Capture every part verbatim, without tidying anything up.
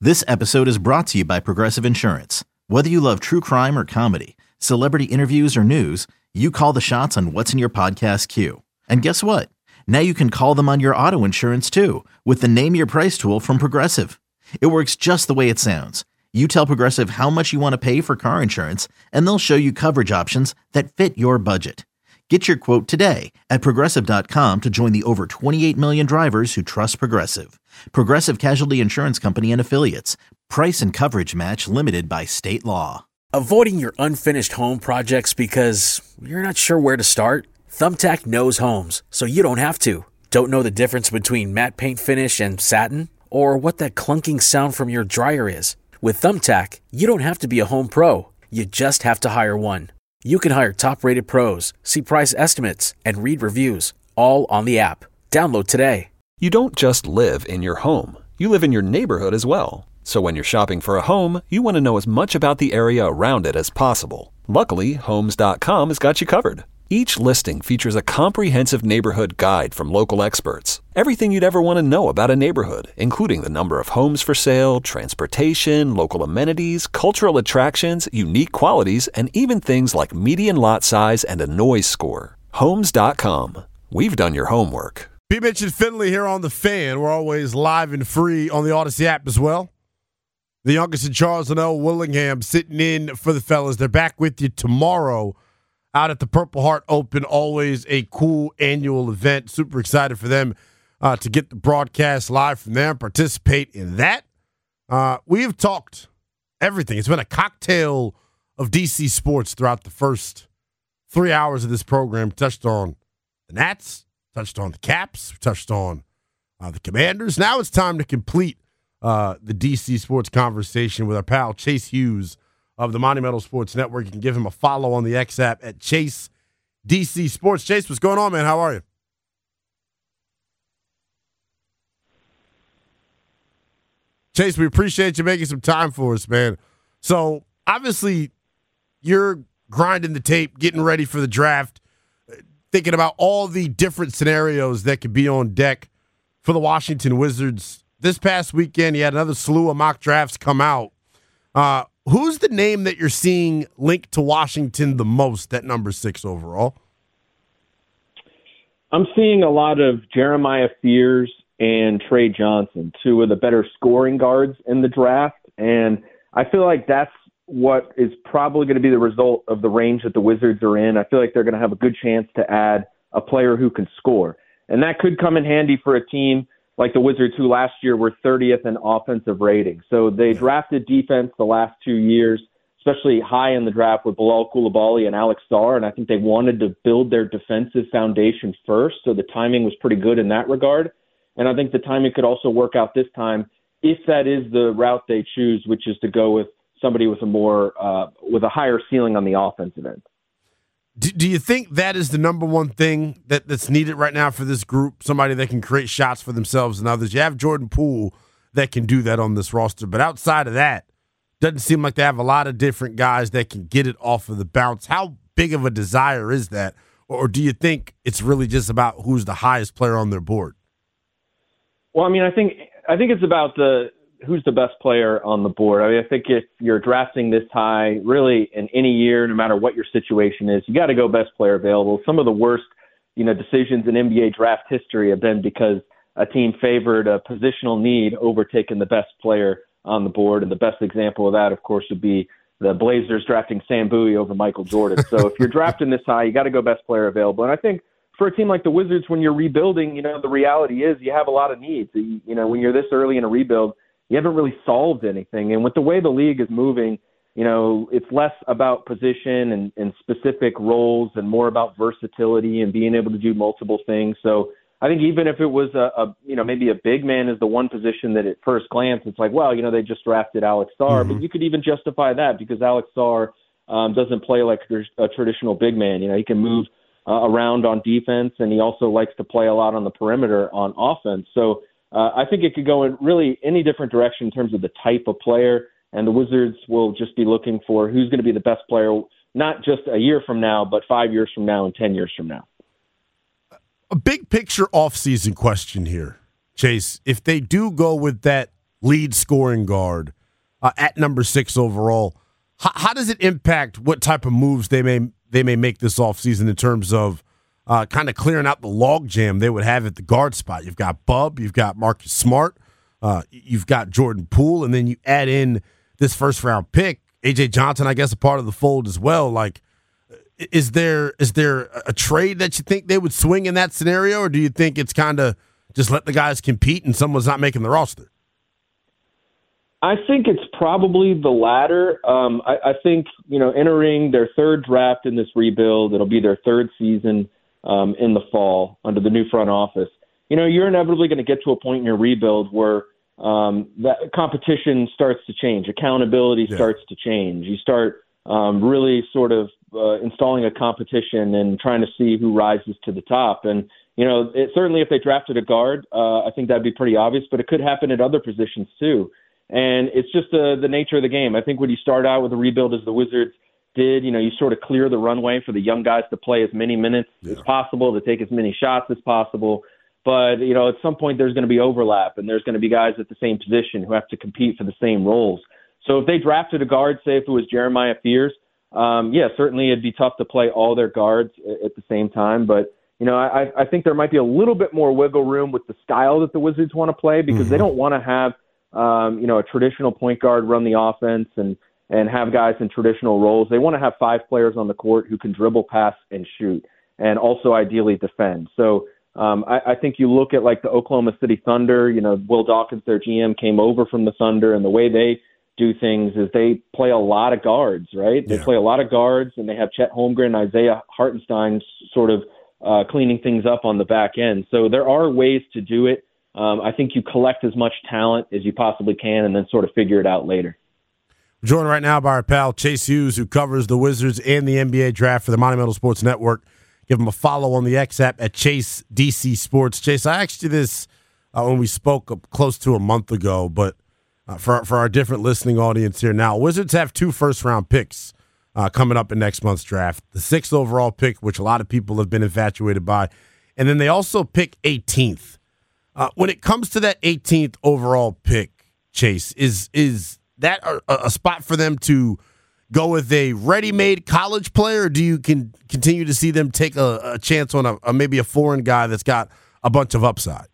This episode is brought to you by Progressive Insurance. Whether you love true crime or comedy, celebrity interviews or news, you call the shots on what's in your podcast queue. And guess what? Now you can call them on your auto insurance too with the Name Your Price tool from Progressive. It works just the way it sounds. You tell Progressive how much you want to pay for car insurance, and they'll show you coverage options that fit your budget. Get your quote today at Progressive dot com to join the over twenty-eight million drivers who trust Progressive. Progressive Casualty Insurance Company and Affiliates. Price and coverage match limited by state law. Avoiding your unfinished home projects because you're not sure where to start? Thumbtack knows homes, so you don't have to. Don't know the difference between matte paint finish and satin? Or what that clunking sound from your dryer is? With Thumbtack, you don't have to be a home pro. You just have to hire one. You can hire top-rated pros, see price estimates, and read reviews, all on the app. Download today. You don't just live in your home. You live in your neighborhood as well. So when you're shopping for a home, you want to know as much about the area around it as possible. Luckily, Homes dot com has got you covered. Each listing features a comprehensive neighborhood guide from local experts. Everything you'd ever want to know about a neighborhood, including the number of homes for sale, transportation, local amenities, cultural attractions, unique qualities, and even things like median lot size and a noise score. Homes dot com. We've done your homework. B. Mitch and Finley here on The Fan. We're always live and free on the Odyssey app as well. The youngest and Charles and L. Willingham sitting in for the fellas. They're back with you tomorrow out at the Purple Heart Open. Always a cool annual event. Super excited for them uh, to get the broadcast live from there and participate in that. Uh, we have talked everything. It's been a cocktail of D C sports throughout the first three hours of this program. Touched on the Nats, touched on the Caps, touched on uh, the Commanders. Now it's time to complete uh, the D C sports conversation with our pal Chase Hughes of the Monumental Sports Network. You can give him a follow on the X app at Chase D C Sports. Chase, what's going on, man? How are you? Chase, we appreciate you making some time for us, man. So, obviously, you're grinding the tape, getting ready for the draft, thinking about all the different scenarios that could be on deck for the Washington Wizards. This past weekend, you had another slew of mock drafts come out. Uh, who's the name that you're seeing linked to Washington the most at number six overall? I'm seeing a lot of Jeremiah Fears and Trey Johnson, two of the better scoring guards in the draft. And I feel like that's what is probably going to be the result of the range that the Wizards are in. I feel like they're going to have a good chance to add a player who can score. And that could come in handy for a team like the Wizards, who last year were thirtieth in offensive rating. So they drafted defense the last two years, especially high in the draft with Bilal Coulibaly and Alex Sarr, and I think they wanted to build their defensive foundation first, so the timing was pretty good in that regard. And I think the timing could also work out this time if that is the route they choose, which is to go with somebody with a more uh, with a higher ceiling on the offensive end. Do, do you think that is the number one thing that, that's needed right now for this group? Somebody that can create shots for themselves and others. You have Jordan Poole that can do that on this roster, but outside of that, doesn't seem like they have a lot of different guys that can get it off of the bounce. How big of a desire is that? Or do you think it's really just about who's the highest player on their board? Well, I mean, I think I think it's about the who's the best player on the board. I mean, I think if you're drafting this high, really in any year, no matter what your situation is, you got to go best player available. Some of the worst, you know, decisions in N B A draft history have been because a team favored a positional need over taking the best player on the board. And the best example of that, of course, would be the Blazers drafting Sam Bowie over Michael Jordan. So if you're drafting this high, you got to go best player available. And I think for a team like the Wizards, when you're rebuilding, you know, the reality is you have a lot of needs. You know, when you're this early in a rebuild, you haven't really solved anything. And with the way the league is moving, you know, it's less about position and, and specific roles and more about versatility and being able to do multiple things. So I think even if it was a, a you know, maybe a big man is the one position that at first glance, it's like, well, you know, they just drafted Alex Sarr, mm-hmm. but you could even justify that because Alex Sarr um, doesn't play like a traditional big man. You know, he can move uh, around on defense, and he also likes to play a lot on the perimeter on offense. So Uh, I think it could go in really any different direction in terms of the type of player, and the Wizards will just be looking for who's going to be the best player, not just a year from now, but five years from now and ten years from now. A big picture offseason question here, Chase. If they do go with that lead scoring guard uh, at number six overall. H- how does it impact what type of moves they may they may make this offseason in terms of uh, kind of clearing out the logjam they would have at the guard spot? You've got Bub, you've got Marcus Smart, uh, you've got Jordan Poole, and then you add in this first-round pick, A J Johnson, I guess, a part of the fold as well. Like, is there is there a trade that you think they would swing in that scenario, or do you think it's kind of just let the guys compete and someone's not making the roster? I think it's probably the latter. Um, I, I think, you know, entering their third draft in this rebuild, it'll be their third season um, in the fall under the new front office. You know, you're inevitably going to get to a point in your rebuild where um, that competition starts to change. Accountability yeah. starts to change. You start um, really sort of uh, installing a competition and trying to see who rises to the top. And, you know, it, certainly if they drafted a guard, uh, I think that'd be pretty obvious, but it could happen at other positions too. And it's just the, the nature of the game. I think when you start out with a rebuild as the Wizards did, you know, you sort of clear the runway for the young guys to play as many minutes yeah. as possible, to take as many shots as possible. But, you know, at some point there's going to be overlap, and there's going to be guys at the same position who have to compete for the same roles. So if they drafted a guard, say if it was Jeremiah Fears, um, yeah, certainly it'd be tough to play all their guards at the same time. But, you know, I, I think there might be a little bit more wiggle room with the style that the Wizards want to play, because mm-hmm. they don't want to have Um, you know, a traditional point guard run the offense and, and have guys in traditional roles. They want to have five players on the court who can dribble, pass, and shoot, and also ideally defend. So um, I, I think you look at like the Oklahoma City Thunder, you know, Will Dawkins, their G M, came over from the Thunder, and the way they do things is they play a lot of guards, right? They yeah. play a lot of guards, and they have Chet Holmgren, Isaiah Hartenstein sort of uh, cleaning things up on the back end. So there are ways to do it. Um, I think you collect as much talent as you possibly can and then sort of figure it out later. We're joined right now by our pal Chase Hughes, who covers the Wizards and the N B A draft for the Monumental Sports Network. Give him a follow on the X app at Chase D C Sports. Chase, I asked you this uh, when we spoke close to a month ago, but uh, for, for our different listening audience here now, Wizards have two first-round picks uh, coming up in next month's draft. The sixth overall pick, which a lot of people have been infatuated by, and then they also pick eighteenth. Uh, when it comes to that eighteenth overall pick, Chase, is is that a, a spot for them to go with a ready-made college player, or do you can continue to see them take a, a chance on a, a maybe a foreign guy that's got a bunch of upside?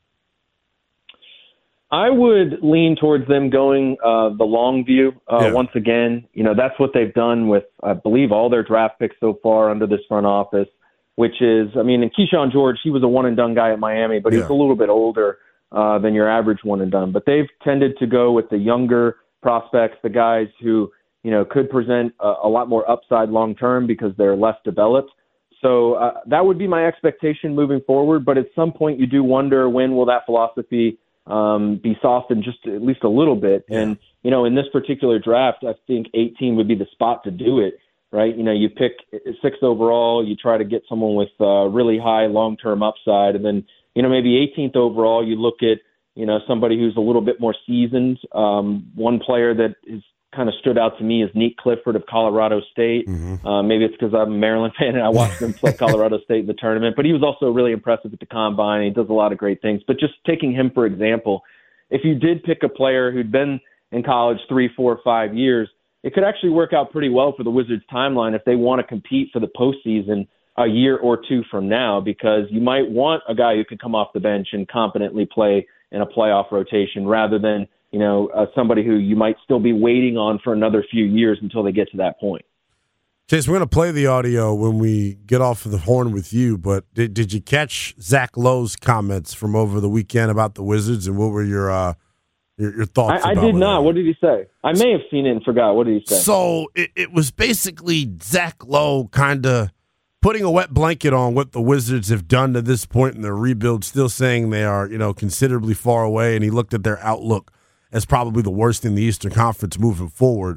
I would lean towards them going uh, the long view. Uh, yeah. Once again, you know, that's what they've done with, I believe, all their draft picks so far under this front office. Which is, I mean, and Keyshawn George, he was a one-and-done guy at Miami, but yeah. he's a little bit older uh, than your average one-and-done. But they've tended to go with the younger prospects, the guys who, you know, could present a, a lot more upside long-term because they're less developed. So uh, that would be my expectation moving forward. But at some point, you do wonder, when will that philosophy um, be softened just at least a little bit? Yeah. And, you know, in this particular draft, I think eighteen would be the spot to do it. Right, you know, you pick sixth overall, you try to get someone with uh, really high long-term upside, and then, you know, maybe eighteenth overall, you look at, you know, somebody who's a little bit more seasoned. Um, one player that has kind of stood out to me is Neat Clifford of Colorado State. Mm-hmm. Uh, maybe it's because I'm a Maryland fan and I watched him play Colorado State in the tournament, but he was also really impressive at the combine. He does a lot of great things. But just taking him, for example, if you did pick a player who'd been in college three, four, five years, it could actually work out pretty well for the Wizards' timeline if they want to compete for the postseason a year or two from now, because you might want a guy who could come off the bench and competently play in a playoff rotation rather than, you know, uh, somebody who you might still be waiting on for another few years until they get to that point. Chase, we're going to play the audio when we get off of the horn with you, but did, did you catch Zach Lowe's comments from over the weekend about the Wizards, and what were your uh, – Your, your thoughts? I, I did not. That. What did he say? I may have seen it and forgot. What did he say? So it, it was basically Zach Lowe kind of putting a wet blanket on what the Wizards have done to this point in their rebuild, still saying they are, you know, considerably far away, and he looked at their outlook as probably the worst in the Eastern Conference moving forward.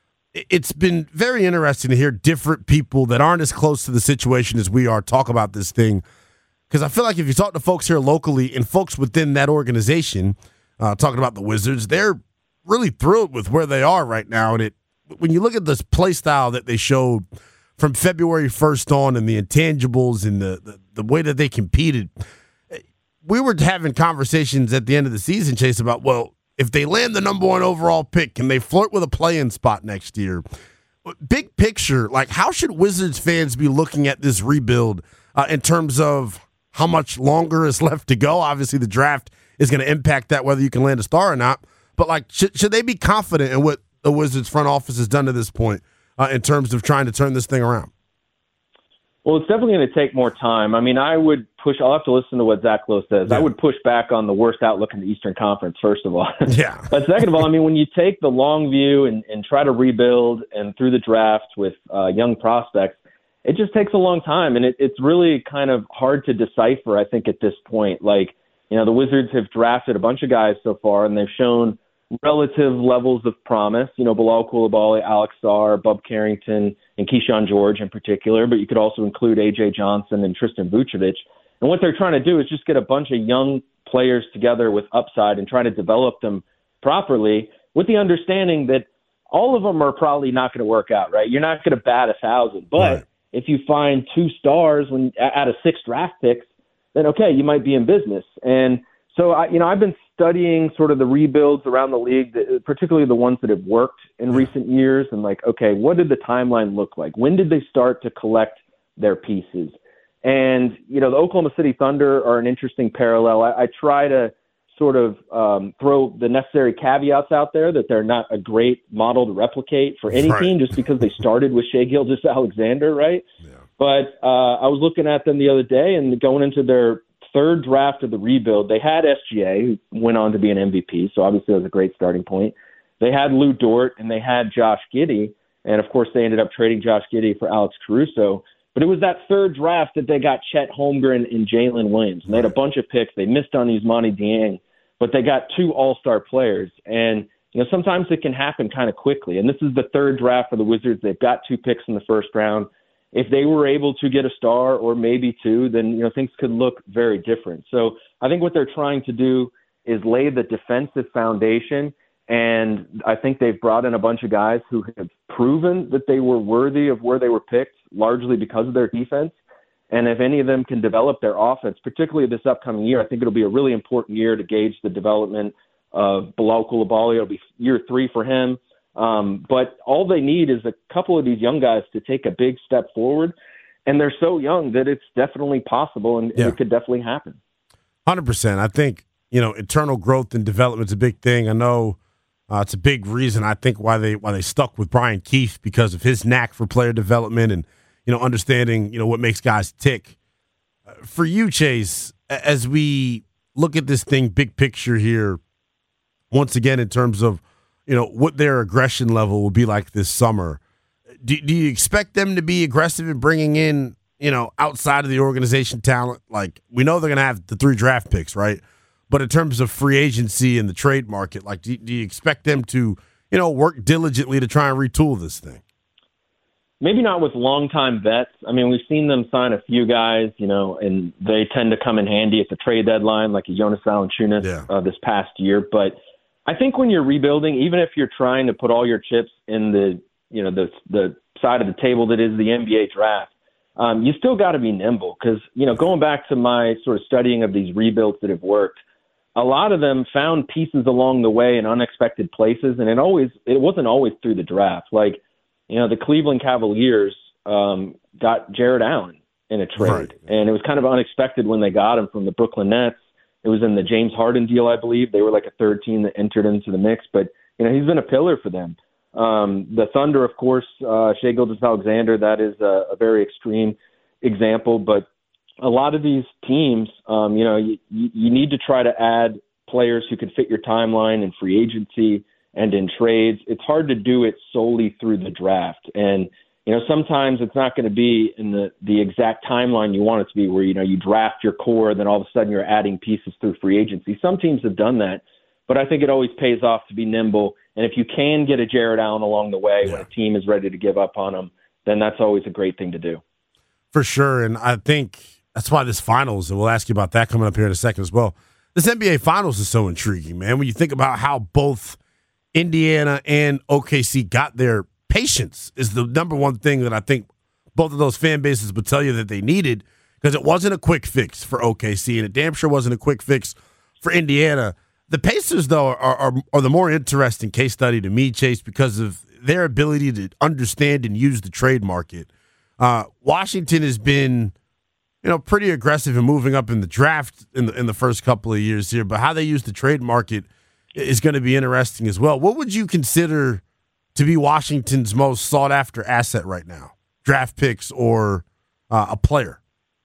It's been very interesting to hear different people that aren't as close to the situation as we are talk about this thing, because I feel like if you talk to folks here locally and folks within that organization – Uh, talking about the Wizards, they're really thrilled with where they are right now. And it, when you look at this play style that they showed from February first on, and the intangibles and the, the, the way that they competed, we were having conversations at the end of the season, Chase, about, well, if they land the number one overall pick, can they flirt with a play-in spot next year? Big picture, like how should Wizards fans be looking at this rebuild uh, in terms of how much longer is left to go? Obviously, the draft is going to impact that, whether you can land a star or not. But like, should, should they be confident in what the Wizards front office has done to this point uh, in terms of trying to turn this thing around? Well, it's definitely going to take more time. I mean, I would push – I'll have to listen to what Zach Lowe says. Yeah. I would push back on the worst outlook in the Eastern Conference, first of all. Yeah. But second of all, I mean, when you take the long view and, and try to rebuild and through the draft with uh, young prospects, it just takes a long time. And it, it's really kind of hard to decipher, I think, at this point. Like, you know, the Wizards have drafted a bunch of guys so far, and they've shown relative levels of promise. You know, Bilal Coulibaly, Alex Sarr, Bub Carrington, and Keyshawn George in particular, but you could also include A J Johnson and Tristan Vucevic. And what they're trying to do is just get a bunch of young players together with upside and try to develop them properly with the understanding that all of them are probably not going to work out, right? You're not going to bat a thousand. But right. if you find two stars when out of six draft picks, then okay, you might be in business. And so, I, you know, I've been studying sort of the rebuilds around the league, particularly the ones that have worked in recent years, and like, okay, what did the timeline look like? When did they start to collect their pieces? And, you know, the Oklahoma City Thunder are an interesting parallel. I, I try to sort of um, throw the necessary caveats out there that they're not a great model to replicate for any right. team just because they started with Shai Gilgeous-Alexander, right? Yeah. But uh, I was looking at them the other day, and going into their third draft of the rebuild, they had S G A, who went on to be an M V P, so obviously that was a great starting point. They had Lou Dort, and they had Josh Giddey, and of course they ended up trading Josh Giddey for Alex Caruso. But it was that third draft that they got Chet Holmgren and Jalen Williams, and they had a bunch of picks. They missed on Ousmane Dieng, but they got two all-star players. And you know, sometimes it can happen kind of quickly, and this is the third draft for the Wizards. They've got two picks in the first round. If they were able to get a star or maybe two, then, you know, things could look very different. So I think what they're trying to do is lay the defensive foundation. And I think they've brought in a bunch of guys who have proven that they were worthy of where they were picked, largely because of their defense. And if any of them can develop their offense, particularly this upcoming year, I think it'll be a really important year to gauge the development of Bilal Coulibaly. It'll be year three for him. Um, but all they need is a couple of these young guys to take a big step forward, and they're so young that it's definitely possible, and, yeah. and it could definitely happen. one hundred percent. I think, you know, internal growth and development is a big thing. I know uh, it's a big reason, I think, why they why they stuck with Brian Keefe, because of his knack for player development and, you know, understanding, you know, what makes guys tick. Uh, for you, Chase, as we look at this thing, big picture here, once again, in terms of, you know, what their aggression level will be like this summer. Do, do you expect them to be aggressive in bringing in, you know, outside of the organization talent? Like, we know they're going to have the three draft picks, right? But in terms of free agency and the trade market, like, do, do you expect them to, you know, work diligently to try and retool this thing? Maybe not with longtime vets. I mean, we've seen them sign a few guys, you know, and they tend to come in handy at the trade deadline, like a Jonas Valanciunas yeah. uh, this past year. But I think when you're rebuilding, even if you're trying to put all your chips in the, you know, the the side of the table that is the N B A draft, um, you still got to be nimble because, you know, going back to my sort of studying of these rebuilds that have worked, a lot of them found pieces along the way in unexpected places, and it always it wasn't always through the draft. Like, you know, the Cleveland Cavaliers um, got Jared Allen in a trade, right. and it was kind of unexpected when they got him from the Brooklyn Nets. It was in the James Harden deal, I believe. They were like a third team that entered into the mix, but you know, he's been a pillar for them. Um, the Thunder, of course, uh, Shai Gilgeous-Alexander, that is a, a very extreme example, but a lot of these teams, um, you know, you, you need to try to add players who can fit your timeline in free agency and in trades. It's hard to do it solely through the draft. And you know, sometimes it's not going to be in the, the exact timeline you want it to be where, you know, you draft your core and then all of a sudden you're adding pieces through free agency. Some teams have done that, but I think it always pays off to be nimble. And if you can get a Jared Allen along the way yeah. when a team is ready to give up on him, then that's always a great thing to do. For sure. And I think that's why this finals, and we'll ask you about that coming up here in a second as well. This N B A finals is so intriguing, man. When you think about how both Indiana and O K C got their patience is the number one thing that I think both of those fan bases would tell you that they needed, because it wasn't a quick fix for O K C, and it damn sure wasn't a quick fix for Indiana. The Pacers, though, are, are are the more interesting case study to me, Chase, because of their ability to understand and use the trade market. Uh, Washington has been, you know, pretty aggressive in moving up in the draft in the in the first couple of years here, but how they use the trade market is going to be interesting as well. What would you consider to be Washington's most sought-after asset right now? Draft picks or uh, a player?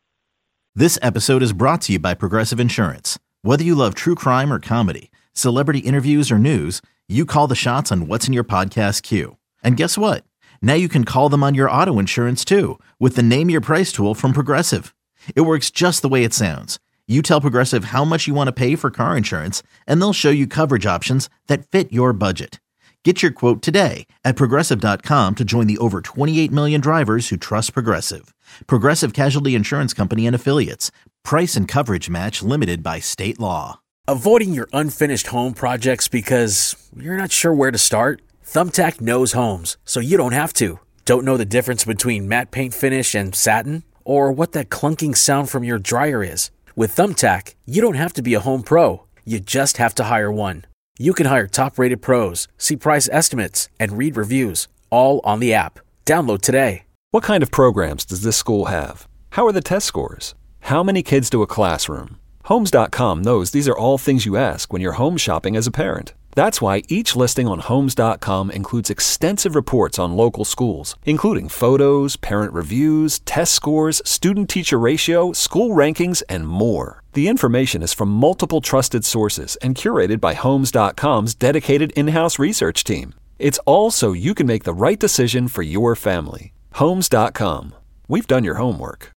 This episode is brought to you by Progressive Insurance. Whether you love true crime or comedy, celebrity interviews or news, you call the shots on what's in your podcast queue. And guess what? Now you can call them on your auto insurance too with the Name Your Price tool from Progressive. It works just the way it sounds. You tell Progressive how much you want to pay for car insurance, and they'll show you coverage options that fit your budget. Get your quote today at Progressive dot com to join the over twenty-eight million drivers who trust Progressive. Progressive Casualty Insurance Company and Affiliates. Price and coverage match limited by state law. Avoiding your unfinished home projects because you're not sure where to start? Thumbtack knows homes, so you don't have to. Don't know the difference between matte paint finish and satin? Or what that clunking sound from your dryer is? With Thumbtack, you don't have to be a home pro. You just have to hire one. You can hire top-rated pros, see price estimates, and read reviews, all on the app. Download today. What kind of programs does this school have? How are the test scores? How many kids do a classroom? Homes dot com knows these are all things you ask when you're home shopping as a parent. That's why each listing on Homes dot com includes extensive reports on local schools, including photos, parent reviews, test scores, student-teacher ratio, school rankings, and more. The information is from multiple trusted sources and curated by Homes dot com's dedicated in-house research team. It's all so you can make the right decision for your family. Homes dot com. We've done your homework.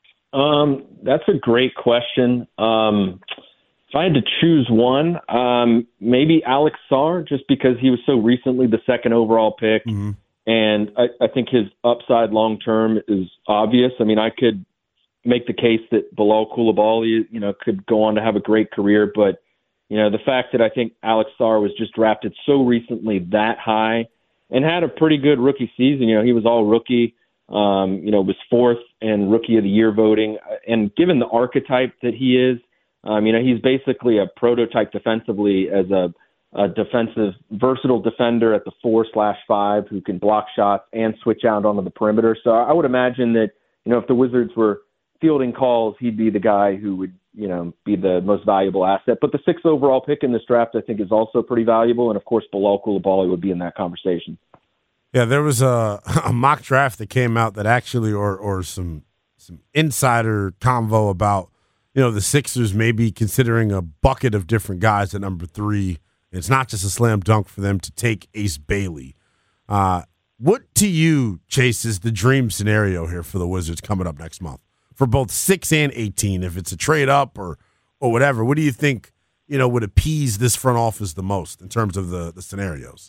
Um, that's a great question. Um, if I had to choose one, um, maybe Alex Sarr, just because he was so recently the second overall pick. Mm-hmm. And I, I think his upside long-term is obvious. I mean, I could make the case that Bilal Coulibaly, you know, could go on to have a great career. But, you know, the fact that I think Alex Sarr was just drafted so recently that high and had a pretty good rookie season. You know, he was all rookie. Um, you know, was fourth in Rookie of the Year voting. And given the archetype that he is, um, you know, he's basically a prototype defensively as a, a defensive, versatile defender at the four slash five who can block shots and switch out onto the perimeter. So I would imagine that, you know, if the Wizards were fielding calls, he'd be the guy who would, you know, be the most valuable asset. But the sixth overall pick in this draft, I think, is also pretty valuable. And, of course, Bilal Coulibaly would be in that conversation. Yeah, there was a, a mock draft that came out that actually, or or some some insider convo about, you know, the Sixers maybe considering a bucket of different guys at number three. It's not just a slam dunk for them to take Ace Bailey. Uh, what to you, Chase, is the dream scenario here for the Wizards coming up next month for both six and eighteen? If it's a trade up or or whatever, what do you think, you know, would appease this front office the most in terms of the the scenarios?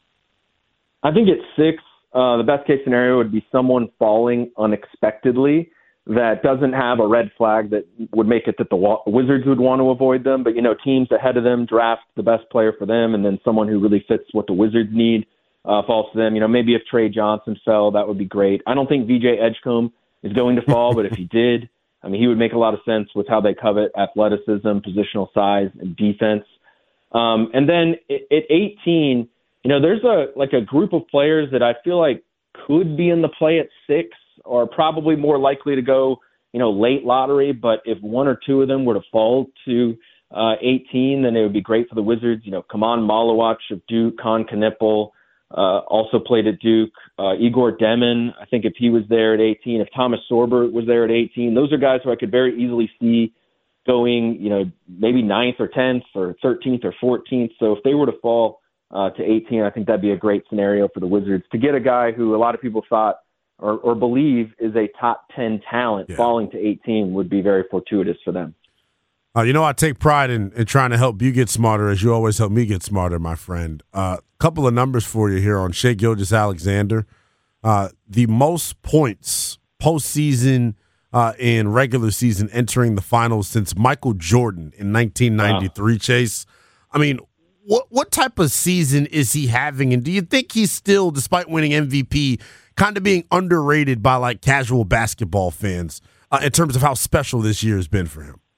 I think at six, uh, the best case scenario would be someone falling unexpectedly that doesn't have a red flag that would make it that the wa- Wizards would want to avoid them. But, you know, teams ahead of them draft the best player for them, and then someone who really fits what the Wizards need uh, falls to them. You know, maybe if Trey Johnson fell, that would be great. I don't think V J Edgecombe is going to fall, but if he did, I mean, he would make a lot of sense with how they covet athleticism, positional size, and defense. Um, and then at eighteen, you know, there's a like a group of players that I feel like could be in the play at six or probably more likely to go, you know, late lottery. But if one or two of them were to fall to uh, eighteen, then it would be great for the Wizards. You know, Kaman Malawach of Duke, Con Knipple uh, also played at Duke. Uh, Igor Demin, I think if he was there at eighteen, if Thomas Sorber was there at eighteen, those are guys who I could very easily see going, you know, maybe ninth or tenth or thirteenth or fourteenth. So if they were to fall Uh, to eighteen, I think that'd be a great scenario for the Wizards to get a guy who a lot of people thought or, or believe is a top ten talent. Yeah. Falling to eighteen would be very fortuitous for them. Uh, you know, I take pride in, in trying to help you get smarter as you always help me get smarter, my friend. A uh, couple of numbers for you here on Shai Gilgeous-Alexander. Uh, the most points postseason uh, and regular season entering the finals since Michael Jordan in nineteen ninety-three, wow. Chase. I mean, What what type of season is he having, and do you think he's still, despite winning M V P, kind of being underrated by like casual basketball fans uh, in terms of how special this year has been for him?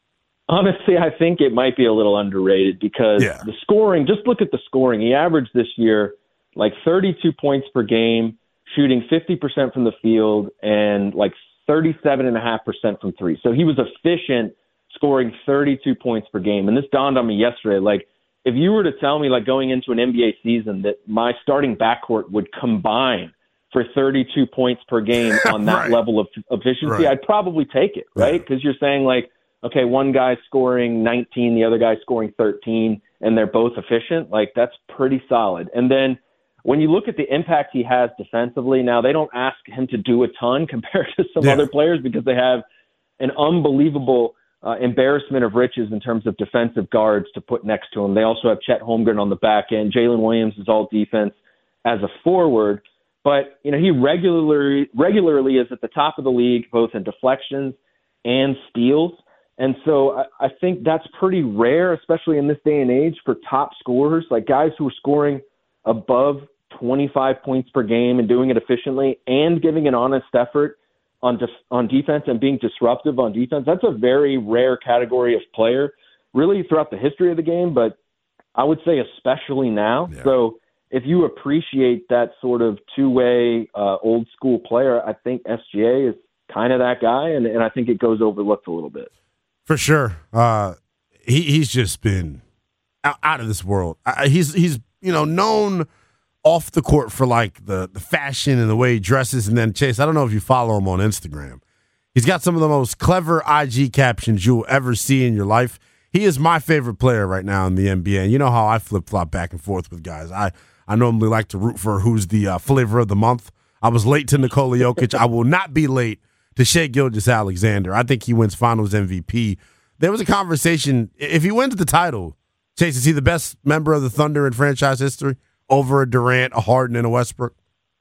Honestly, I think it might be a little underrated because yeah. the scoring, just look at the scoring. He averaged this year like thirty-two points per game, shooting fifty percent from the field and like thirty-seven point five percent from three. So he was efficient scoring thirty-two points per game. And this dawned on me yesterday. Like, if you were to tell me, like, going into an N B A season that my starting backcourt would combine for thirty-two points per game on that right. level of efficiency, right. I'd probably take it, right? Because yeah. you're saying, like, okay, one guy's scoring nineteen, the other guy's scoring thirteen, and they're both efficient. Like, that's pretty solid. And then when you look at the impact he has defensively, now they don't ask him to do a ton compared to some yeah. other players because they have an unbelievable uh, embarrassment of riches in terms of defensive guards to put next to him. They also have Chet Holmgren on the back end. Jalen Williams is all defense as a forward. But, you know, he regularly regularly is at the top of the league, both in deflections and steals. And so I, I think that's pretty rare, especially in this day and age, for top scorers, like guys who are scoring above twenty-five points per game and doing it efficiently and giving an honest effort on def- on defense and being disruptive on defense. That's a very rare category of player, really throughout the history of the game, but I would say especially now. Yeah. So if you appreciate that sort of two-way uh, old-school player, I think S G A is kind of that guy, and, and I think it goes overlooked a little bit. For sure. Uh, he, he's just been out, out of this world. I, he's, he's you know, known off the court for, like, the, the fashion and the way he dresses. And then, Chase, I don't know if you follow him on Instagram. He's got some of the most clever I G captions you'll ever see in your life. He is my favorite player right now in the N B A. And you know how I flip-flop back and forth with guys. I, I normally like to root for who's the uh, flavor of the month. I was late to Nikola Jokic. I will not be late to Shai Gilgeous-Alexander. I think he wins Finals M V P. There was a conversation. If he wins the title, Chase, is he the best member of the Thunder in franchise history over a Durant, a Harden, and a Westbrook?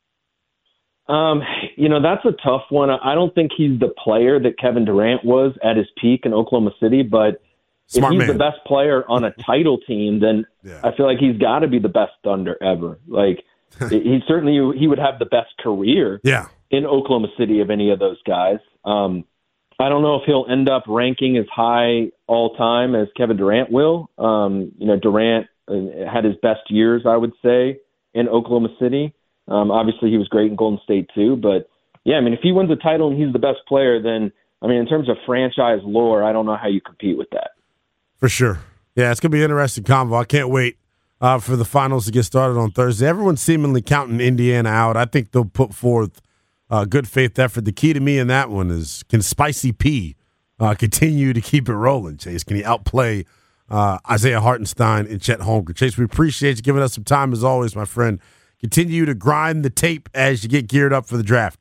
Um, you know, that's a tough one. I don't think he's the player that Kevin Durant was at his peak in Oklahoma City, but Smart if he's man. the best player on a title team, then yeah. I feel like he's got to be the best Thunder ever. Like, he certainly he would have the best career yeah. in Oklahoma City of any of those guys. Um, I don't know if he'll end up ranking as high all time as Kevin Durant will. Um, you know, Durant had his best years, I would say, in Oklahoma City. Um, obviously, he was great in Golden State too. But, yeah, I mean, if he wins a title and he's the best player, then, I mean, in terms of franchise lore, I don't know how you compete with that. For sure. Yeah, it's going to be an interesting convo. I can't wait uh, for the finals to get started on Thursday. Everyone's seemingly counting Indiana out. I think they'll put forth uh, good faith effort. The key to me in that one is, can Spicy P uh, continue to keep it rolling, Chase? Can he outplay uh, Isaiah Hartenstein and Chet Holmgren? Chase, we appreciate you giving us some time as always, my friend. Continue to grind the tape as you get geared up for the draft.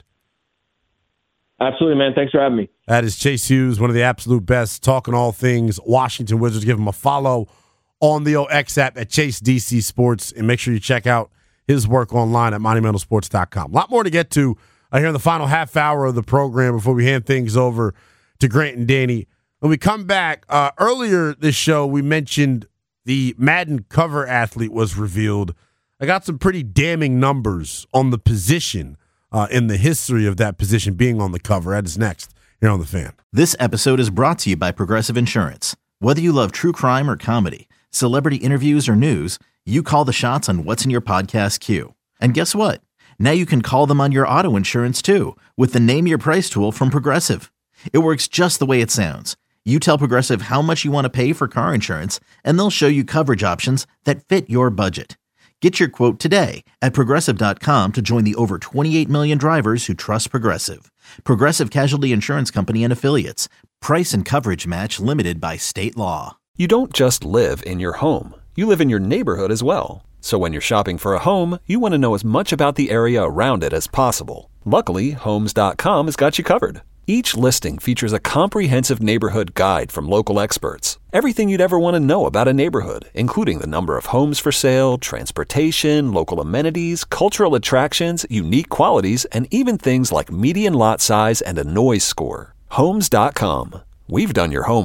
Absolutely, man. Thanks for having me. That is Chase Hughes, one of the absolute best, talking all things Washington Wizards. Give him a follow on the O X app at Chase D C Sports, and make sure you check out his work online at monumental sports dot com. A lot more to get to uh, here in the final half hour of the program before we hand things over to Grant and Danny. When we come back, uh, earlier this show, we mentioned the Madden cover athlete was revealed. I got some pretty damning numbers on the position uh, in the history of that position being on the cover. That is next here on The Fan. This episode is brought to you by Progressive Insurance. Whether you love true crime or comedy, celebrity interviews or news, you call the shots on what's in your podcast queue. And guess what? Now you can call them on your auto insurance too with the Name Your Price tool from Progressive. It works just the way it sounds. You tell Progressive how much you want to pay for car insurance, and they'll show you coverage options that fit your budget. Get your quote today at Progressive dot com to join the over twenty-eight million drivers who trust Progressive. Progressive Casualty Insurance Company and Affiliates. Price and coverage match limited by state law. You don't just live in your home. You live in your neighborhood as well. So when you're shopping for a home, you want to know as much about the area around it as possible. Luckily, Homes dot com has got you covered. Each listing features a comprehensive neighborhood guide from local experts. Everything you'd ever want to know about a neighborhood, including the number of homes for sale, transportation, local amenities, cultural attractions, unique qualities, and even things like median lot size and a noise score. Homes dot com. We've done your homework.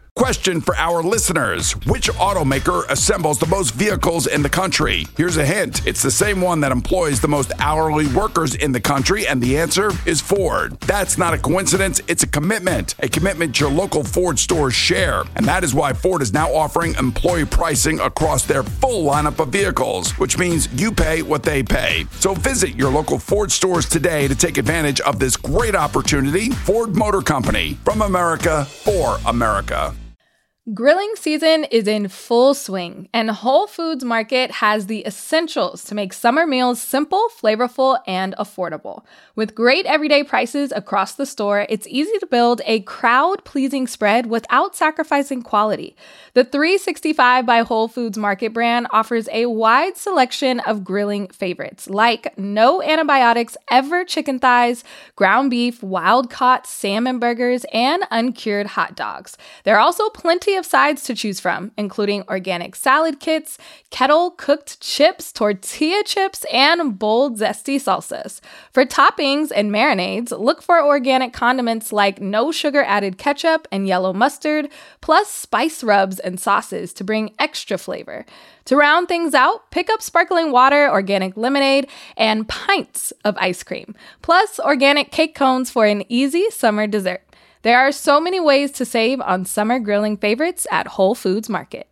Question for our listeners. Which automaker assembles the most vehicles in the country? Here's a hint. It's the same one that employs the most hourly workers in the country, and the answer is Ford. That's not a coincidence. It's a commitment. A commitment your local Ford stores share. And that is why Ford is now offering employee pricing across their full lineup of vehicles, which means you pay what they pay. So visit your local Ford stores today to take advantage of this great opportunity. Ford Motor Company, from America for America. Grilling season is in full swing, and Whole Foods Market has the essentials to make summer meals simple, flavorful, and affordable. With great everyday prices across the store, it's easy to build a crowd-pleasing spread without sacrificing quality. The three sixty-five by Whole Foods Market brand offers a wide selection of grilling favorites, like no antibiotics ever chicken thighs, ground beef, wild-caught salmon burgers, and uncured hot dogs. There are also plenty of sides to choose from, including organic salad kits, kettle-cooked chips, tortilla chips, and bold, zesty salsas. For toppings and marinades, look for organic condiments like no sugar-added ketchup and yellow mustard, plus spice rubs and sauces to bring extra flavor. To round things out, pick up sparkling water, organic lemonade, and pints of ice cream, plus organic cake cones for an easy summer dessert. There are so many ways to save on summer grilling favorites at Whole Foods Market.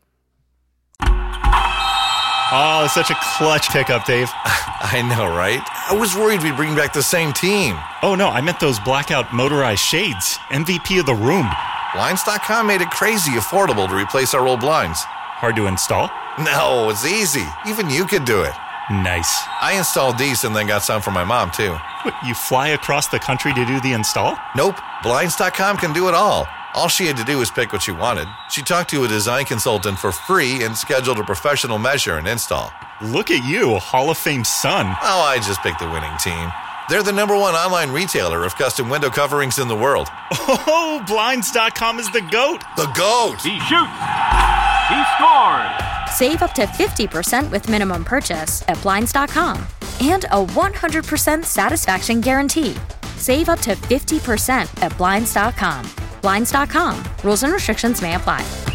Oh, it's such a clutch pickup, Dave. I know, right? I was worried we'd bring back the same team. Oh, no, I meant those blackout motorized shades. M V P of the room. Blinds dot com made it crazy affordable to replace our old blinds. Hard to install? No, it's easy. Even you could do it. Nice. I installed these and then got some for my mom, too. What, you fly across the country to do the install? Nope. Blinds dot com can do it all. All she had to do was pick what she wanted. She talked to a design consultant for free and scheduled a professional measure and install. Look at you, Hall of Fame son. Oh, I just picked the winning team. They're the number one online retailer of custom window coverings in the world. Oh, Blinds dot com is the GOAT. The GOAT! He shoots! He scores! Save up to fifty percent with minimum purchase at Blinds dot com. And a one hundred percent satisfaction guarantee. Save up to fifty percent at Blinds dot com. Blinds dot com. Rules and restrictions may apply.